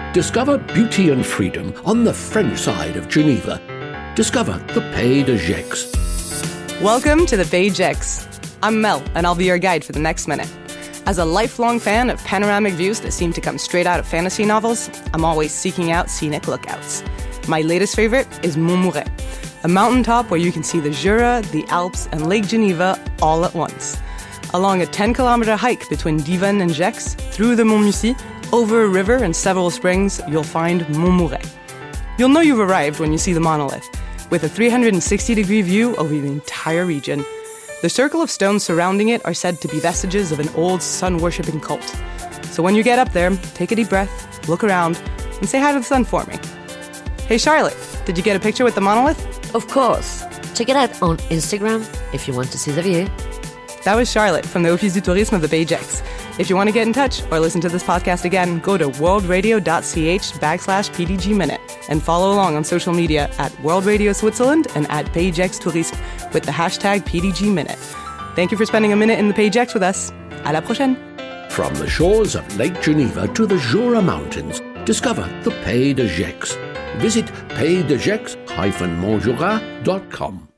Discover beauty and freedom on the French side of Geneva. Discover the Pays de Gex. Welcome to the Pays de Gex. I'm Mel, and I'll be your guide for the next minute. As a lifelong fan of panoramic views that seem to come straight out of fantasy novels, I'm always seeking out scenic lookouts. My latest favorite is Montmouret, a mountaintop where you can see the Jura, the Alps, and Lake Geneva all at once. Along a 10-kilometer hike between Divonne and Gex, through the Montmucy, over a river and several springs, you'll find Montmouret. You'll know you've arrived when you see the monolith, with a 360-degree view over the entire region. The circle of stones surrounding it are said to be vestiges of an old sun-worshipping cult. So when you get up there, take a deep breath, look around, and say hi to the sun for me. Hey Charlotte, did you get a picture with the monolith? Of course. Check it out on Instagram if you want to see the view. That was Charlotte from the Office du Tourisme of the Pays de Gex. If you want to get in touch or listen to this podcast again, go to worldradio.ch/PDG Minute and follow along on social media at World Radio Switzerland and at Pays de Gex Tourisme with the hashtag PDG Minute. Thank you for spending a minute in the Pays de Gex with us. À la prochaine. From the shores of Lake Geneva to the Jura Mountains, discover the Pays de Gex. Visit paysdegex-montjura.com.